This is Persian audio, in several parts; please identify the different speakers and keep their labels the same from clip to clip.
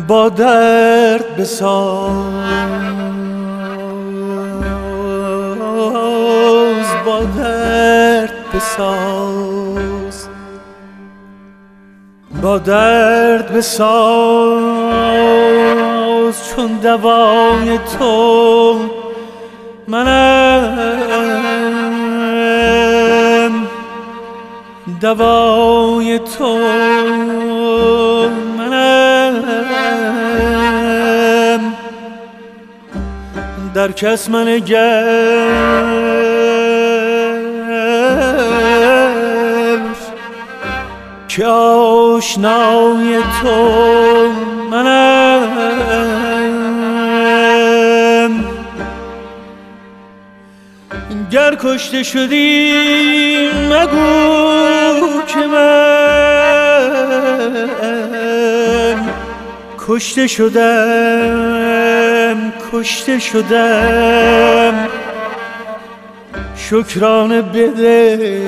Speaker 1: با درد بساز، با درد بساز، با درد بساز، چون دوای تو منم، دوای تو منم، در کس منگر که آشنای تو منم. گر کشته شدی مگو که من کشته شدم، کشته شدم. شکرانه بده،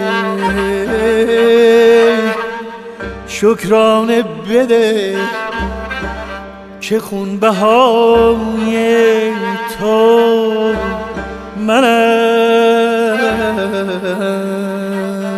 Speaker 1: شکرانه بده که خونبهای تو منم.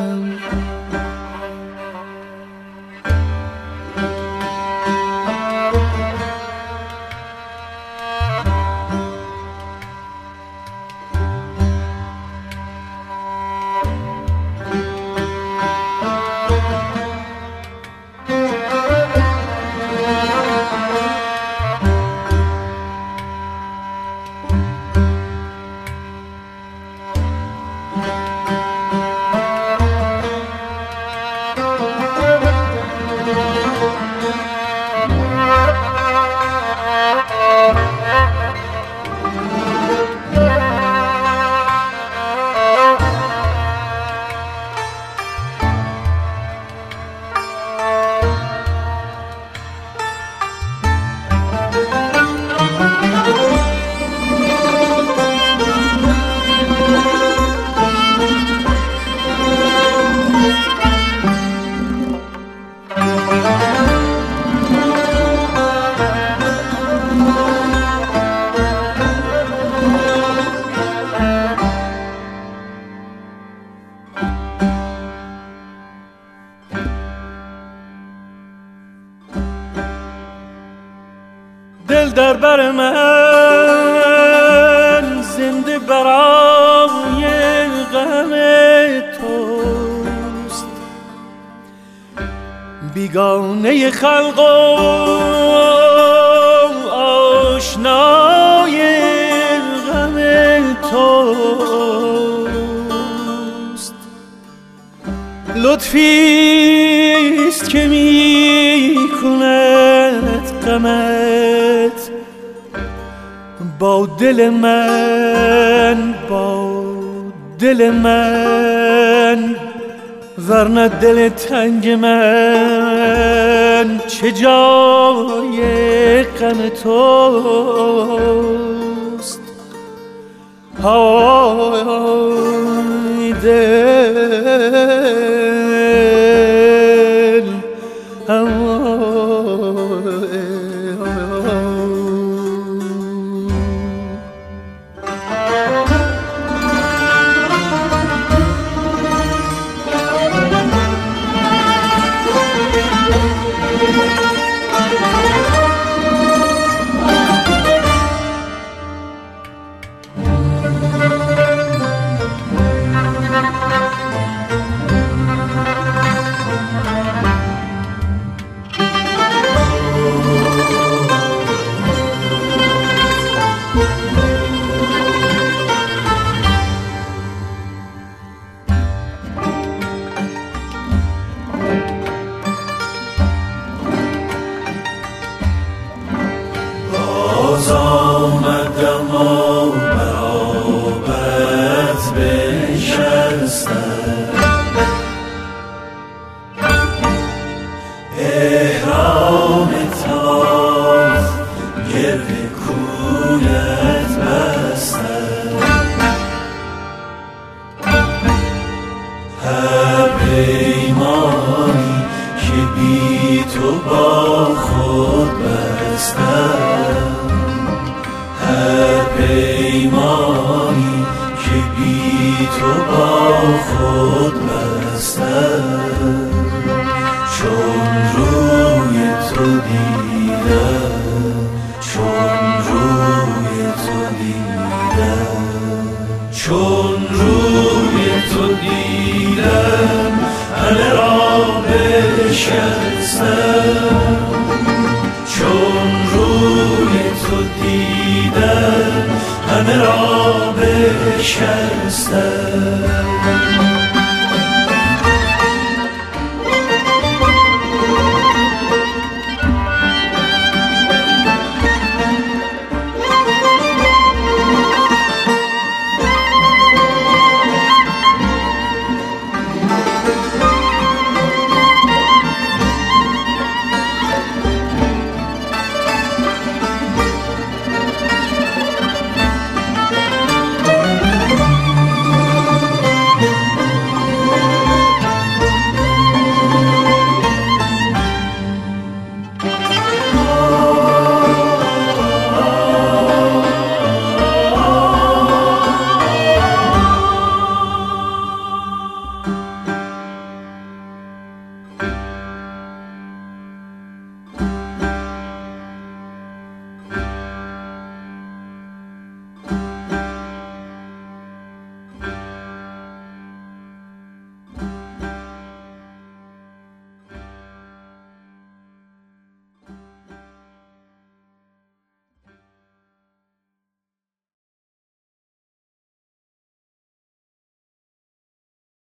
Speaker 1: دل در بر من زنده برای غم توست، بیگانه خلق و آشنای غم توست. لطفیست که می کند غمت با دل من، با دل من، ورنه دل تنگ من چه جای غم توست. های دل،
Speaker 2: پیمانی که بی تو با خود بستم.
Speaker 1: خود بستم چون روی تو دیدم، چون روی تو دیدم، چون روی تو دیدم همه را بشکستم، چون روی تو دیدم همه را بشکستم.